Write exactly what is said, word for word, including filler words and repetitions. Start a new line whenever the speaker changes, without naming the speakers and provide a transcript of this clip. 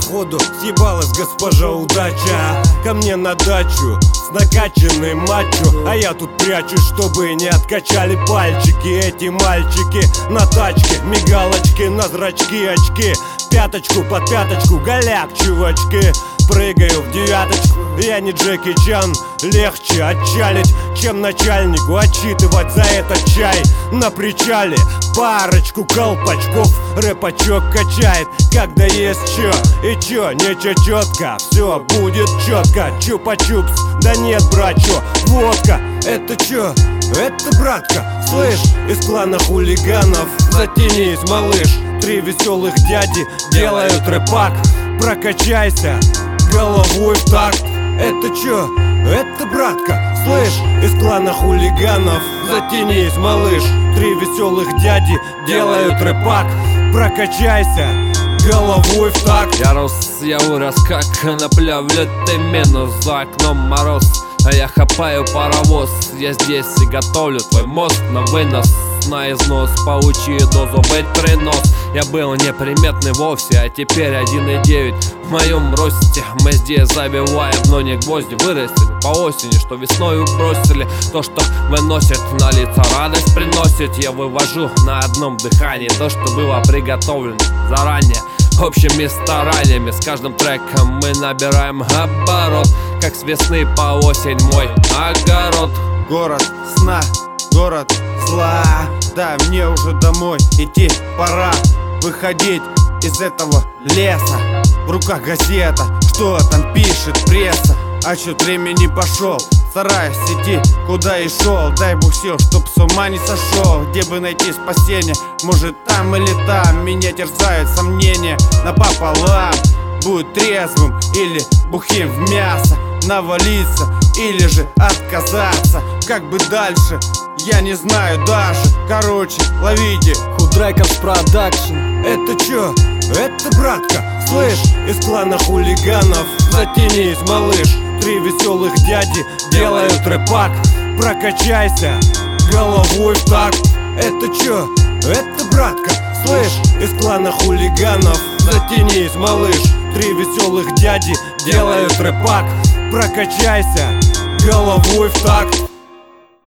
Походу съебалась госпожа удача ко мне на дачу с накачанным мачо. А я тут прячусь, чтобы не откачали пальчики эти мальчики. На тачке мигалочки, на зрачки очки, пяточку под пяточку, голяк, чувачки. Прыгаю в девяточку, я не Джеки Чан. Легче отчалить, чем начальнику отчитывать за этот чай. На причале парочку колпачков рэпачок качает, когда есть чё. И чё, нечё чётко, всё будет чётко. Чупа-чупс, да нет, брачо, водка. Это чё? Это братка, слышь, из клана хулиганов. Затянись, малыш, три веселых дяди делают рэпак. Прокачайся головой в такт. Это чё? Это братка, слышь, из клана хулиганов. Затянись, малыш, три веселых дяди делают рэпак. Прокачайся головой в такт.
Я рос, я вырос, как конопля в лютый минус. За окном мороз, а я хапаю паровоз. Я здесь и готовлю твой мозг на вынос, на износ, паучью дозу быть принос. Я был неприметный вовсе, а теперь один и девять в моем росте. Мы здесь забиваем, но не гвозди. Вырастили по осени, что весною бросили. То, что выносит на лицо радость приносит. Я вывожу на одном дыхании то, что было приготовлено заранее общими стараниями. С каждым треком мы набираем оборот, как с весны по осень мой огород.
Город сна, город зла. Да, мне уже домой идти пора. Выходить из этого леса. В руках газета, что там пишет пресса. А чё времени пошел, стараюсь идти, куда и шел. Дай бог сил, чтоб с ума не сошел. Где бы найти спасение, может там или там. Меня терзают сомнения напополам. Будет трезвым или бухим в мясо. Навалиться или же отказаться. Как бы дальше, я не знаю даже. Короче, ловите
Худрайков продакшн.
Это чё? Это братка, слышь, из клана хулиганов. Затянись, малыш, три веселых дяди делают рэпак. Прокачайся головой в такт. Это чё? Это братка, слышь, из клана хулиганов. Затянись, малыш, три веселых дяди делают рэпак. Прокачайся головой в такт.